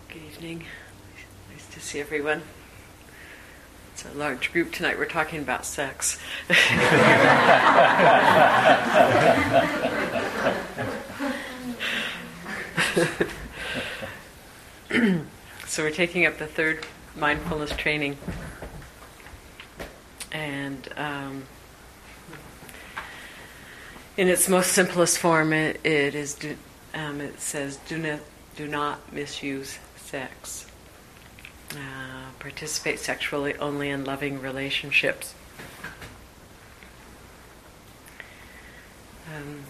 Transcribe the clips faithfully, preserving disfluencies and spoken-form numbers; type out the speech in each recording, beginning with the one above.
Good evening. Nice to see everyone. It's a large group tonight. We're talking about sex. So we're taking up the third mindfulness training. And um, in its most simplest form, it, it is. Do, um, it says, "Do not, do not misuse sex. Uh, participate sexually only in loving relationships." Um,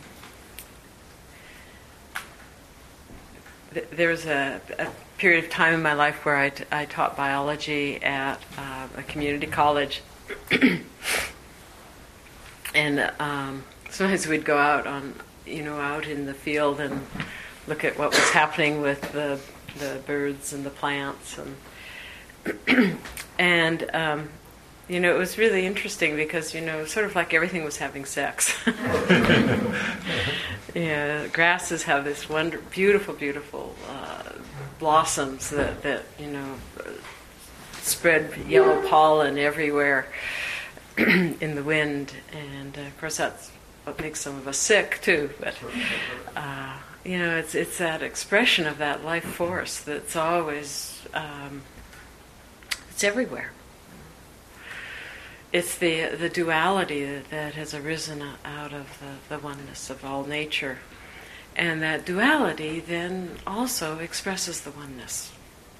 th- there was a, a period of time in my life where I, t- I taught biology at uh, a community college, and um, sometimes we'd go out on, you know, out in the field and look at what was happening with the the birds and the plants, and and um, you know, it was really interesting because, you know, sort of like everything was having sex. Yeah, grasses have this wonder, beautiful, beautiful uh, blossoms that that you know spread yellow pollen everywhere in the wind, and uh, of course that's what makes some of us sick too. But uh, you know, it's it's that expression of that life force that's always um, it's everywhere. It's the the duality that, that has arisen out of the, the oneness of all nature. And that duality then also expresses the oneness.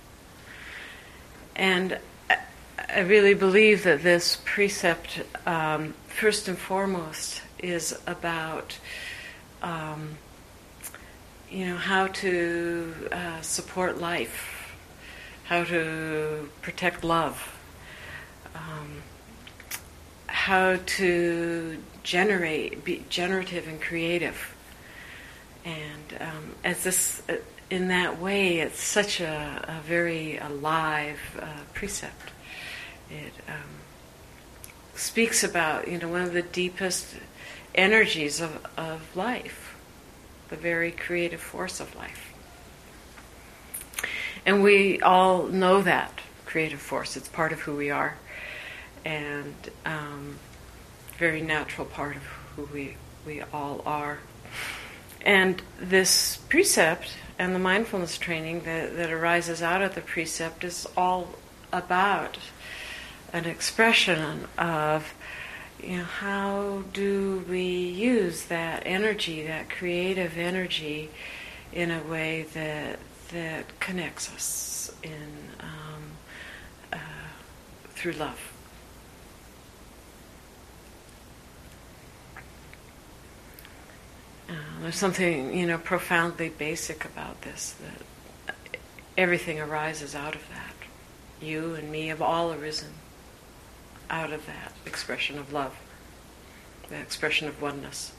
And I, I really believe that this precept, um, first and foremost, is about um, you know, how to uh, support life, how to protect love, um, how to generate, be generative and creative. And um, as this, uh, in that way, it's such a, a very alive uh, precept. It um, speaks about, you know, one of the deepest energies of, of life, the very creative force of life. And we all know that creative force. It's part of who we are, and um, very natural part of who we we all are. And this precept and the mindfulness training that, that arises out of the precept is all about an expression of, you know, how do we use that energy, that creative energy, in a way that that connects us in um, uh, through love. Uh, there's something, you know, profoundly basic about this, that everything arises out of that. You and me have all arisen out of that expression of love, that expression of oneness.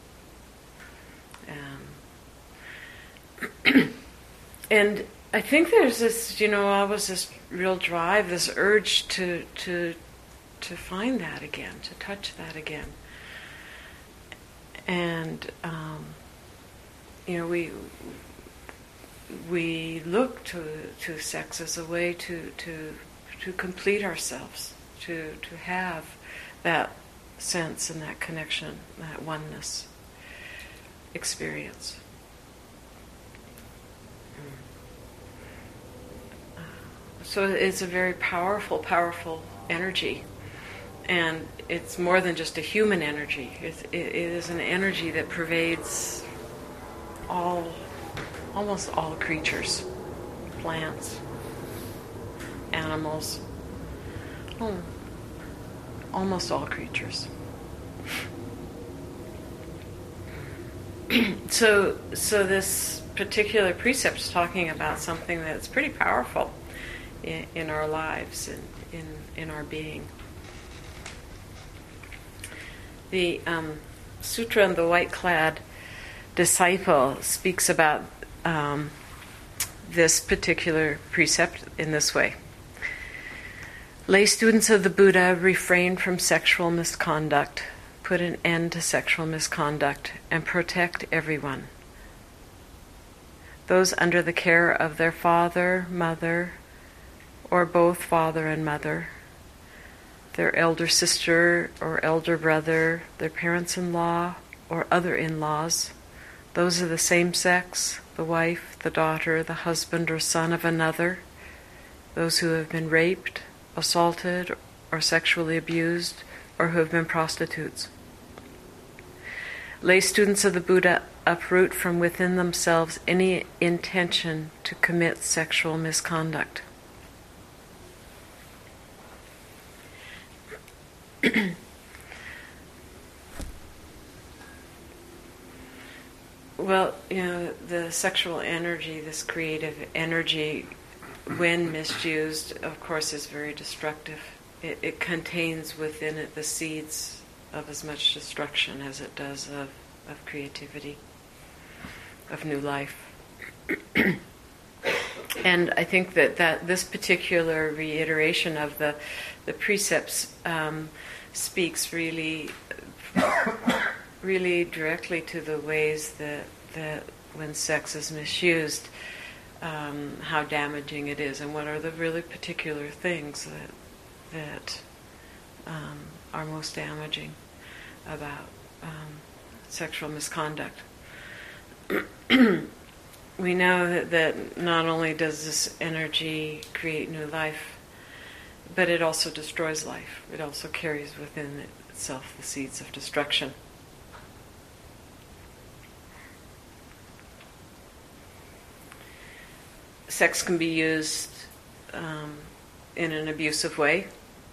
Um, and I think there's this, you know, always this real drive, this urge to to to find that again, to touch that again. And um, you know, we we look to to sex as a way to to to complete ourselves, to to have that sense and that connection, that oneness experience. Uh, so it's a very powerful, powerful energy. And it's more than just a human energy. It's, it, it is an energy that pervades all, almost all creatures, plants, animals, oh, almost all creatures. so, so this particular precept is talking about something that's pretty powerful in, in our lives and in, in our being. The um, Sutra on the White-Clad Disciple speaks about um, this particular precept in this way. Lay students of the Buddha refrain from sexual misconduct, put an end to sexual misconduct, and protect everyone. those under the care of their father, mother, or both father and mother, their elder sister or elder brother, their parents-in-law or other in-laws, those of the same sex, the wife, the daughter, the husband or son of another, those who have been raped, assaulted, or sexually abused, or who have been prostitutes. Lay students of the Buddha uproot from within themselves any intention to commit sexual misconduct. Well, you know, the sexual energy, this creative energy, when misused, of course, is very destructive. It, it contains within it the seeds of as much destruction as it does of, of creativity, of new life. And I think that, that this particular reiteration of the, the precepts um, speaks really really directly to the ways that, that when sex is misused, um, how damaging it is, and what are the really particular things that that um, are most damaging about um, sexual misconduct. We know that, that not only does this energy create new life, but it also destroys life. It also carries within itself the seeds of destruction. Sex can be used um, in an abusive way.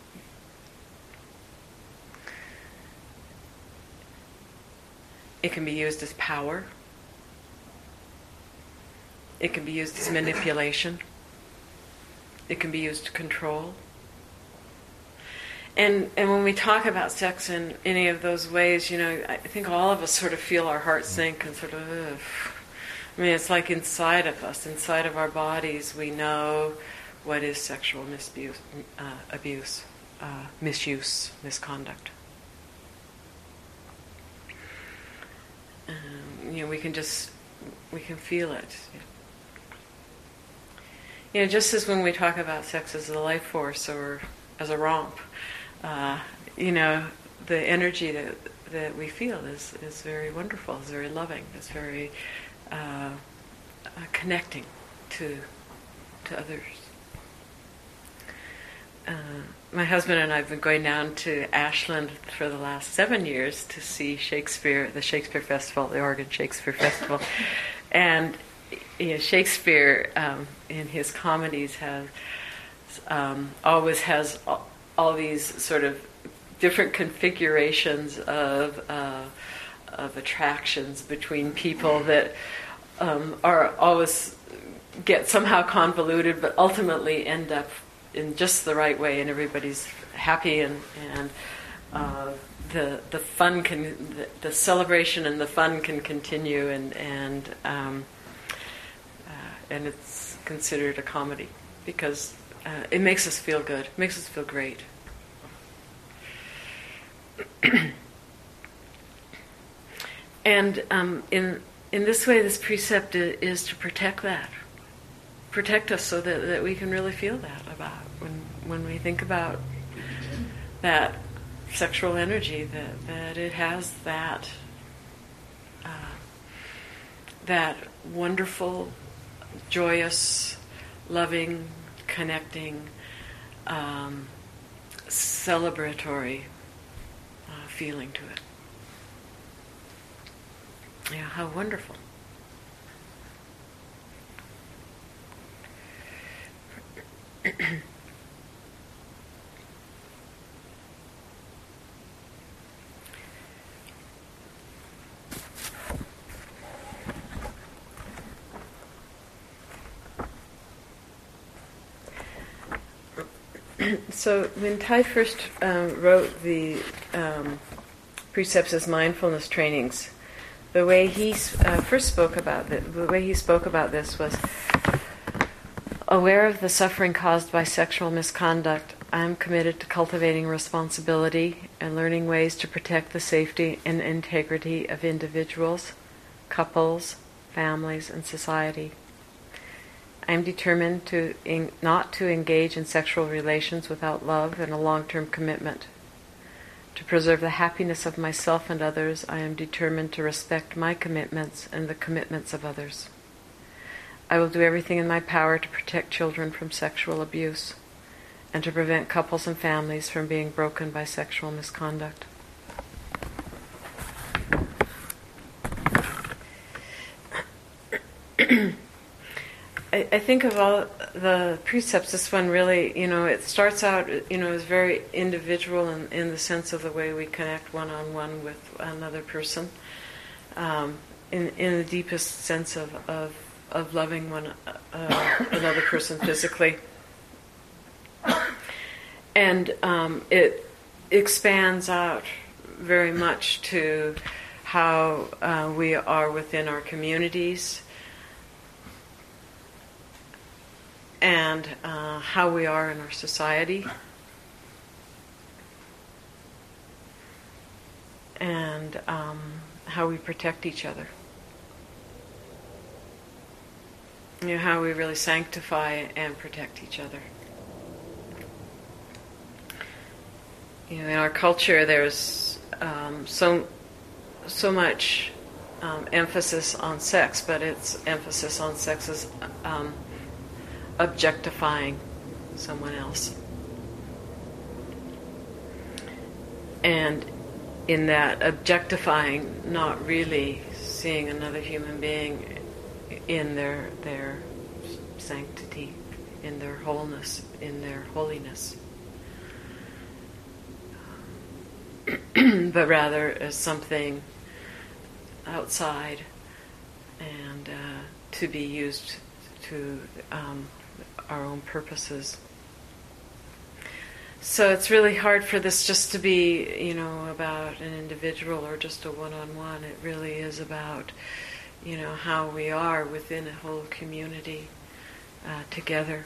It can be used as power. It can be used as manipulation. It can be used to control. And and when we talk about sex in any of those ways, you know, I think all of us sort of feel our hearts sink and sort of, ugh. I mean, it's like inside of us, inside of our bodies, we know what is sexual misuse, uh, abuse, uh, misuse, misconduct. Um, you know, we can just, we can feel it. You know, just as when we talk about sex as a life force or as a romp, uh, you know, the energy that that we feel is, is very wonderful, is very loving, is very uh, uh, connecting to to others. Uh, my husband and I have been going down to Ashland for the last seven years to see Shakespeare, the Shakespeare Festival, the Oregon Shakespeare Festival, and you know, Shakespeare um, in his comedies has um, always has all, all these sort of different configurations of uh, of attractions between people that um, are always get somehow convoluted, but ultimately end up in just the right way, and everybody's happy, and and uh, the the fun can the, the celebration and the fun can continue, and and um, uh, and it's considered a comedy because uh, it makes us feel good, it makes us feel great. And um, in in this way, this precept is to protect that, protect us, so that, that we can really feel that about when when we think about that sexual energy, that that it has that uh, that wonderful, joyous, loving, connecting, um, celebratory uh, feeling to it. Yeah, how wonderful. So when Thay first um, wrote the um, precepts as mindfulness trainings, the way he uh, first spoke about it, the way he spoke about this was, aware of the suffering caused by sexual misconduct, I am committed to cultivating responsibility and learning ways to protect the safety and integrity of individuals, couples, families, and society. I am determined to in, not to engage in sexual relations without love and a long-term commitment. To preserve the happiness of myself and others, I am determined to respect my commitments and the commitments of others. I will do everything in my power to protect children from sexual abuse and to prevent couples and families from being broken by sexual misconduct. I, I think of all the precepts, this one really, you know, it starts out, you know, as very individual in, in the sense of the way we connect one-on-one with another person, um, in in the deepest sense of of, of loving one uh, another person physically, and um, it expands out very much to how uh, we are within our communities. And uh, how we are in our society, and um, how we protect each other. You know, how we really sanctify and protect each other. You know, in our culture, there's um, so so much um, emphasis on sex, but it's emphasis on sex as um, objectifying someone else. And in that objectifying, not really seeing another human being in their their sanctity, in their wholeness, in their holiness, but rather as something outside and uh, to be used to um, our own purposes. So it's really hard for this just to be, you know, about an individual or just a one-on-one. It really is about, you know, how we are within a whole community uh, together.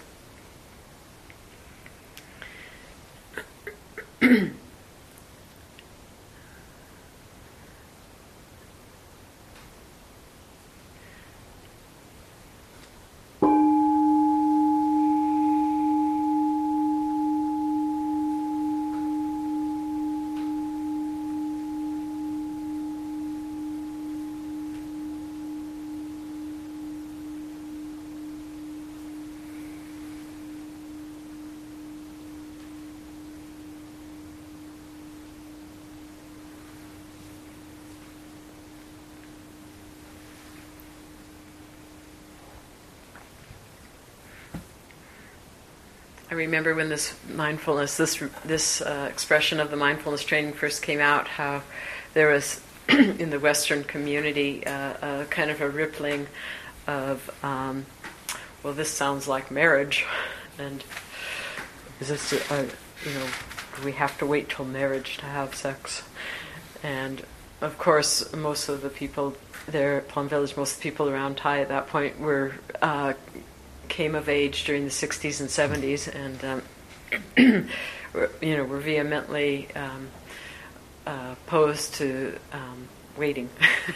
I remember when this mindfulness, this this uh, expression of the mindfulness training first came out, how there was in the Western community uh, a kind of a rippling of, um, well, this sounds like marriage, and is this, uh, you know, do we have to wait till marriage to have sex? And of course, most of the people there at Plum Village, most of the people around Thai at that point were uh, came of age during the sixties and seventies, and um, you know, were vehemently um, uh, opposed to um, waiting,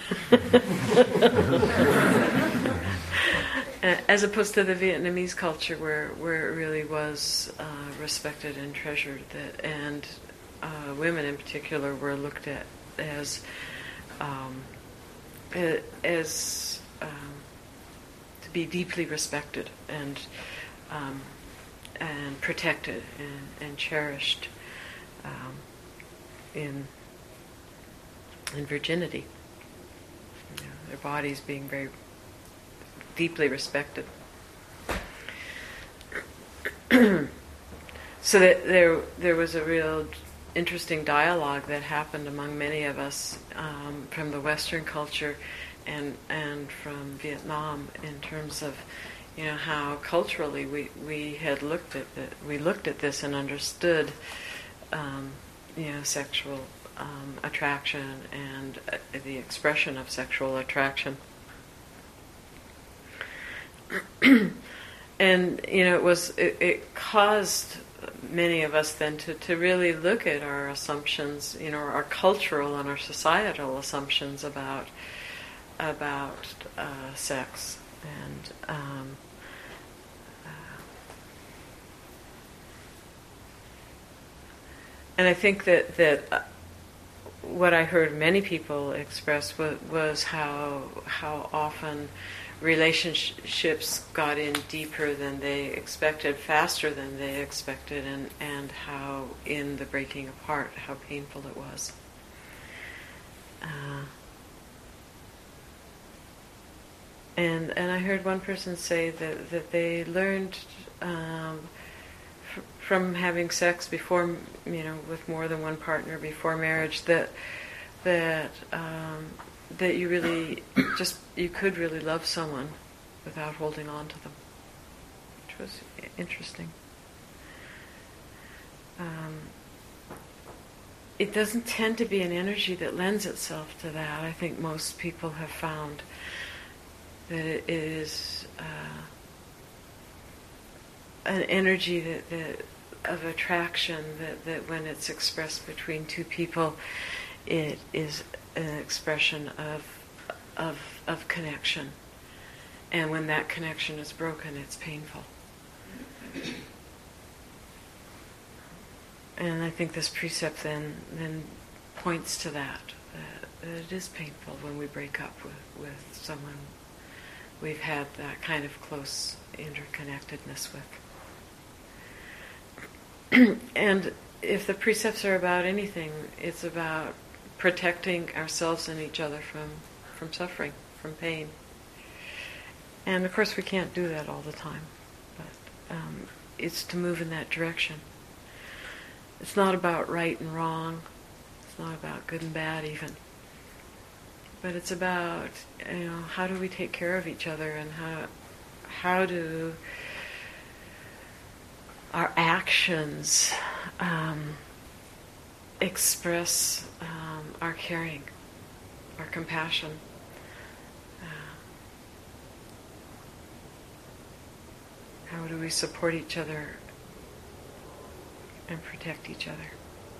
as opposed to the Vietnamese culture, where where it really was uh, respected and treasured, that and uh, women in particular were looked at as um, as um, to be deeply respected and um, and protected and, and cherished um, in in virginity. You know, their bodies being very deeply respected. So that there there was a real interesting dialogue that happened among many of us um, from the Western culture and and from Vietnam, in terms of, you know, how culturally we, we had looked at the, we looked at this and understood um, you know, sexual um, attraction and uh, the expression of sexual attraction. And you know, it was it, it caused many of us then to, to really look at our assumptions, you know, our cultural and our societal assumptions about about uh, sex, and um, uh, and I think that that uh, what I heard many people express was, was how how often relationships got in deeper than they expected, faster than they expected, and, and how in the breaking apart, how painful it was. Uh, and and I heard one person say that, that they learned um, f- from having sex before, you know, with more than one partner before marriage, that that um, that you really just, you could really love someone without holding on to them, which was interesting. Um, it doesn't tend to be an energy that lends itself to that. I think most people have found that it is uh, an energy that, that of attraction, that, that when it's expressed between two people, it is an expression of of of connection, and when that connection is broken, it's painful. And I think this precept then then points to that, that, that it is painful when we break up with, with someone we've had that kind of close interconnectedness with. And if the precepts are about anything, it's about protecting ourselves and each other from, from suffering, from pain. And of course we can't do that all the time, but um, it's to move in that direction. It's not about right and wrong, it's not about good and bad even, but it's about, you know, how do we take care of each other, and how how do our actions um, express um, our caring, our compassion. Uh, how do we support each other and protect each other?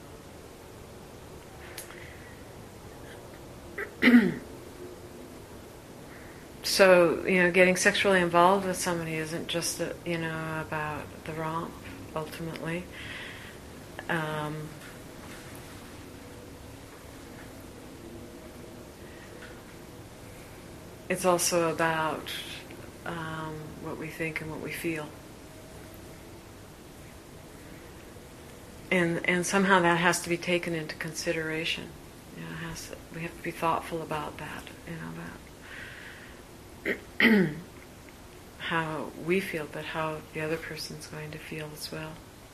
So, you know, getting sexually involved with somebody isn't just, a, you know, about the romp, ultimately. Um, it's also about um, what we think and what we feel. And and somehow that has to be taken into consideration. You know, it has to, we have to be thoughtful about that, you know, about how we feel, but how the other person's going to feel as well.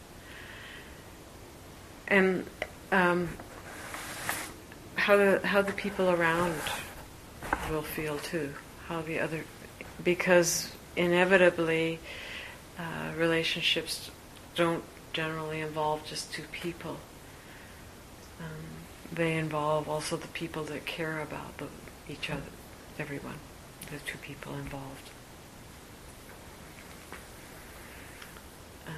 And um, how the how the people around will feel too. How the other, because inevitably uh, relationships don't generally involve just two people. Um, they involve also the people that care about the, each other, everyone, the two people involved. Uh,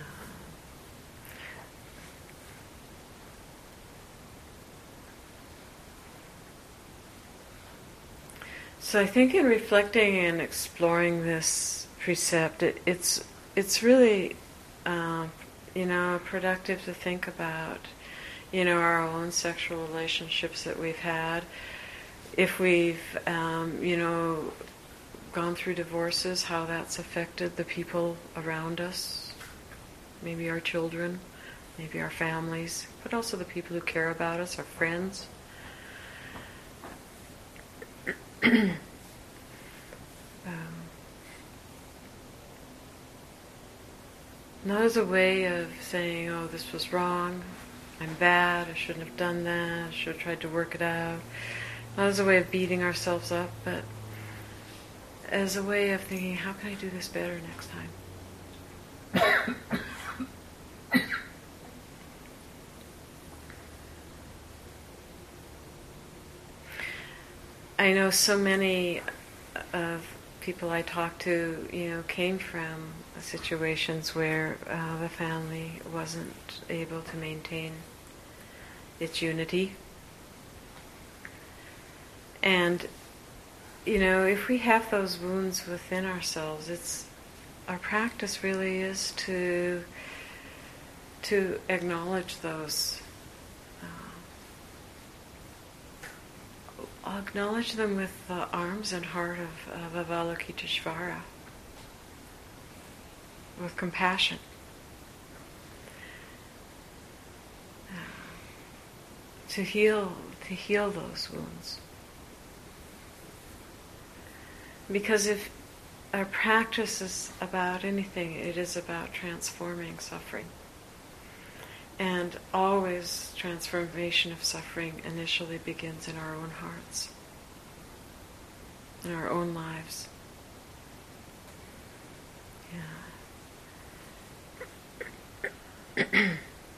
so I think in reflecting and exploring this precept, it, it's it's really uh, you know, productive to think about, you know, our own sexual relationships that we've had. If we've, um, you know, gone through divorces, how that's affected the people around us, maybe our children, maybe our families, but also the people who care about us, our friends. um, Not as a way of saying, oh, this was wrong, I'm bad, I shouldn't have done that, I should have tried to work it out. Not as a way of beating ourselves up, but as a way of thinking, how can I do this better next time? I know so many of people I talk to, you know, came from situations where uh, the family wasn't able to maintain its unity. And you know, if we have those wounds within ourselves, it's our practice really is to to acknowledge those, uh, acknowledge them with the arms and heart of, of Avalokiteshvara, with compassion. To heal, to heal those wounds. Because if our practice is about anything, it is about transforming suffering. And always transformation of suffering initially begins in our own hearts, in our own lives. Yeah.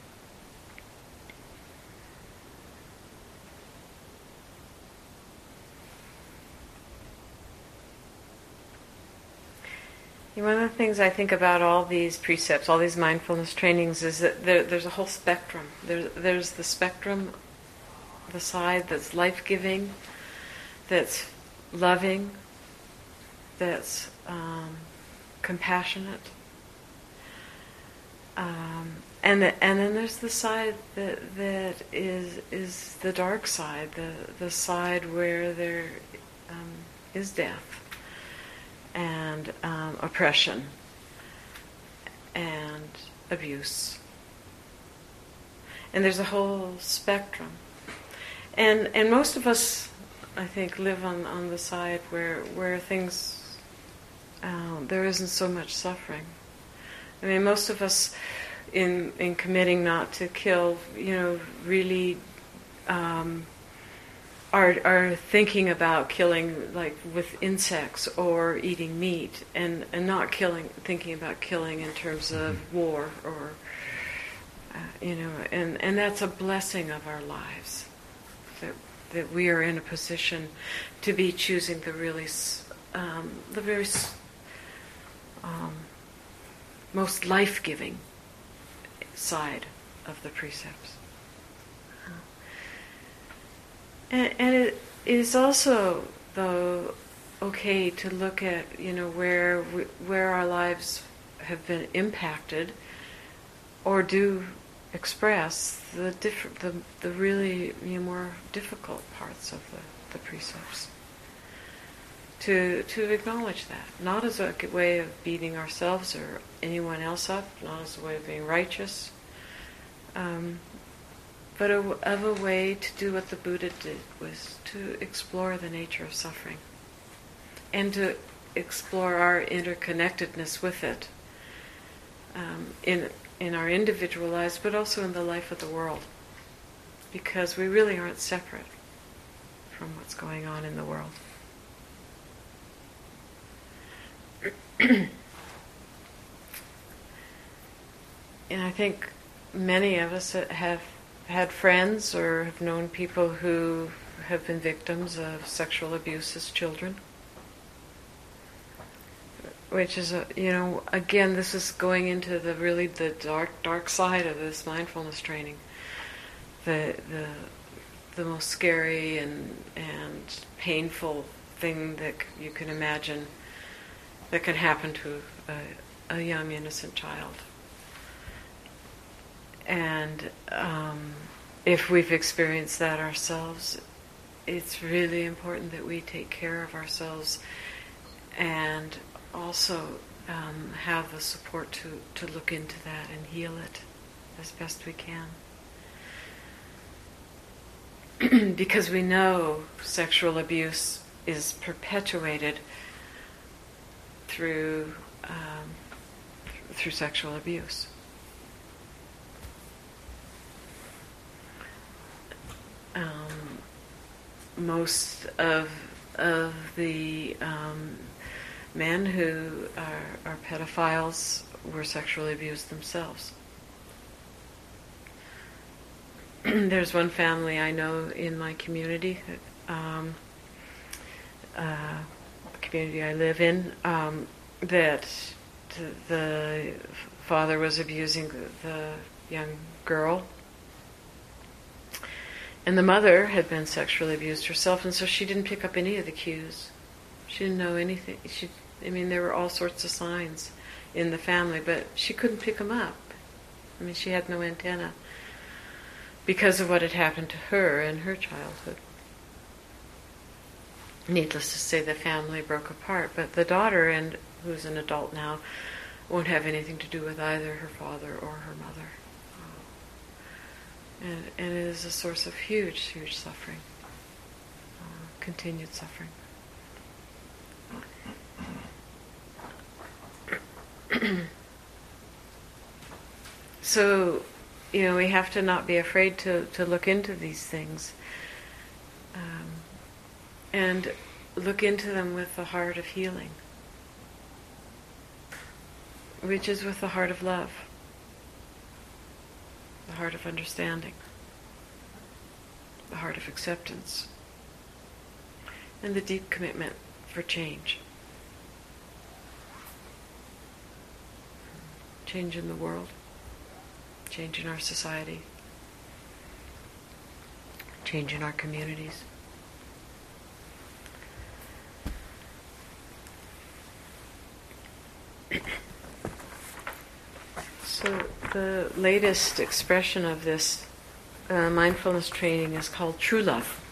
One of the things I think about all these precepts, all these mindfulness trainings, is that there, there's a whole spectrum. There, there's the spectrum, the side that's life-giving, that's loving, that's um, compassionate, um, and the, and then there's the side that that is is the dark side, the the side where there um, is death. And um, oppression and abuse. And there's a whole spectrum. And and most of us, I think, live on, on the side where where things, uh, there isn't so much suffering. I mean, most of us in in committing not to kill, you know, really um, Are, are thinking about killing, like with insects or eating meat, and, and not killing, thinking about killing in terms of war or, uh, you know, and, and that's a blessing of our lives, that that we are in a position to be choosing the really, um, the very um, most life-giving side of the precepts. And, and it is also, though, okay to look at, you know, where we, where our lives have been impacted, or do express the different, the the really, you know, more difficult parts of the, the precepts. To to acknowledge that, not as a way of beating ourselves or anyone else up, not as a way of being righteous. Um, But a, of a way to do what the Buddha did, was to explore the nature of suffering and to explore our interconnectedness with it um, in in our individual lives, but also in the life of the world, because we really aren't separate from what's going on in the world. And I think many of us have had friends or have known people who have been victims of sexual abuse as children, which is a, you know, again, this is going into the really the dark dark side of this mindfulness training, the the the most scary and and painful thing that you can imagine that can happen to a, a young innocent child. And um, if we've experienced that ourselves, it's really important that we take care of ourselves and also um, have the support to, to look into that and heal it as best we can. Because we know sexual abuse is perpetuated through um, through sexual abuse. Um, most of of the um, men who are, are pedophiles were sexually abused themselves. There's one family I know in my community, um, uh, the community I live in, um, that the father was abusing the, the young girl. And the mother had been sexually abused herself, and so she didn't pick up any of the cues. She didn't know anything. She, I mean, there were all sorts of signs in the family, but she couldn't pick them up. I mean, she had no antenna because of what had happened to her in her childhood. Needless to say, the family broke apart, but the daughter, and who's an adult now, won't have anything to do with either her father or her mother. And, and it is a source of huge, huge suffering, uh, continued suffering. So, you know, we have to not be afraid to, to look into these things. Um, and look into them with the heart of healing, which is with the heart of love, the heart of understanding, the heart of acceptance, and the deep commitment for change. Change in the world, change in our society, change in our communities. So the latest expression of this uh, mindfulness training is called True Love.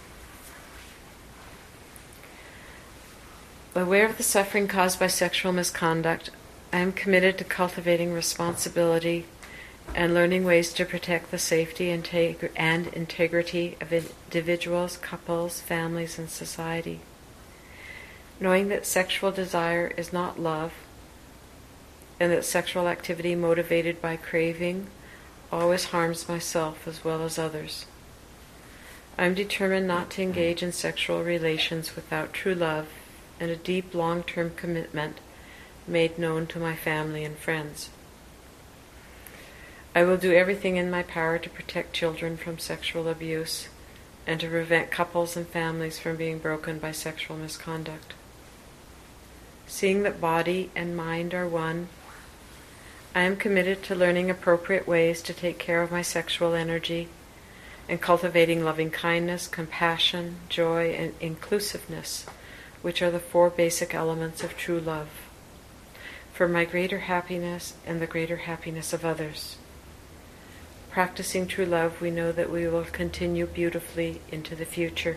Aware of the suffering caused by sexual misconduct, I am committed to cultivating responsibility and learning ways to protect the safety integ- and integrity of individuals, couples, families, and society. Knowing that sexual desire is not love, and that sexual activity motivated by craving always harms myself as well as others. I am determined not to engage in sexual relations without true love and a deep long-term commitment made known to my family and friends. I will do everything in my power to protect children from sexual abuse and to prevent couples and families from being broken by sexual misconduct. Seeing that body and mind are one, I am committed to learning appropriate ways to take care of my sexual energy and cultivating loving kindness, compassion, joy, and inclusiveness, which are the four basic elements of true love, for my greater happiness and the greater happiness of others. Practicing true love, we know that we will continue beautifully into the future.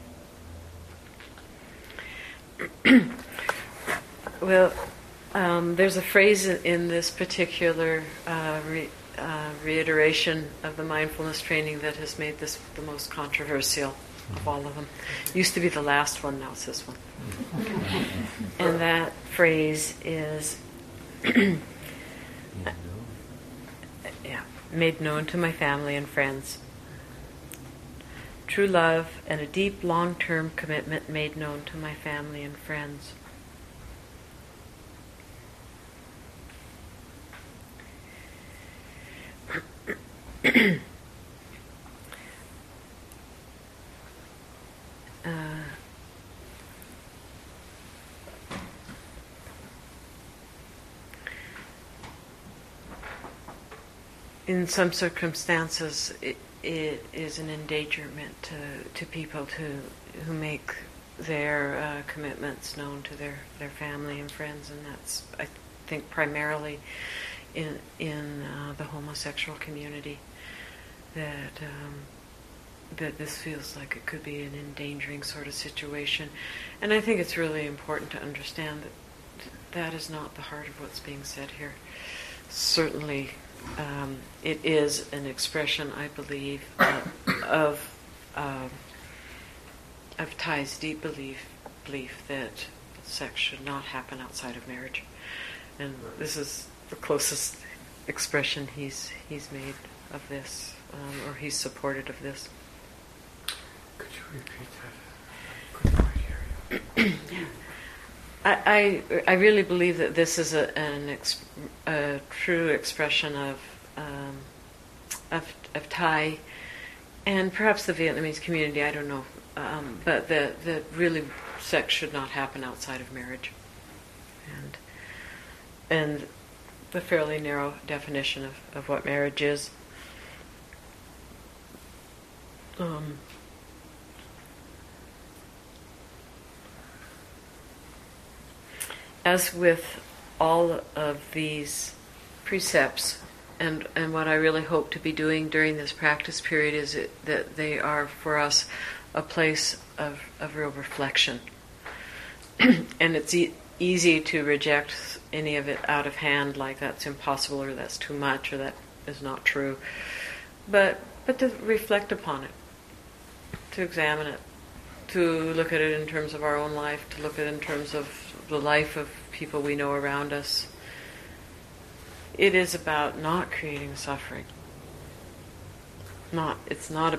Well, um, there's a phrase in this particular uh, re, uh, reiteration of the mindfulness training that has made this the most controversial of all of them. It used to be the last one, now it's this one. And that phrase is yeah, made known to my family and friends. True love and a deep long-term commitment made known to my family and friends. uh, in some circumstances, it, it is an endangerment to, to people to, who make their uh, commitments known to their, their family and friends, and that's, I think, primarily in in uh, the homosexual community, that um, that this feels like it could be an endangering sort of situation. And I think it's really important to understand that that is not the heart of what's being said here. Certainly, um, it is an expression, I believe, uh, of uh, of Thay's deep belief belief that sex should not happen outside of marriage, and this is the closest expression he's he's made of this, um, or he's supported of this. Could you repeat that? I couldn't quite hear you. I, I I really believe that this is a an ex, a true expression of um, of of Thai, and perhaps the Vietnamese community. I don't know, um, but that that really sex should not happen outside of marriage, and and the fairly narrow definition of, of what marriage is. Um, as with all of these precepts, and, and what I really hope to be doing during this practice period is it, that they are for us a place of, of real reflection. And it's e- easy to reject any of it out of hand, like that's impossible or that's too much or that is not true. But but to reflect upon it, to examine it, to look at it in terms of our own life, to look at it in terms of the life of people we know around us. It is about not creating suffering. Not it's not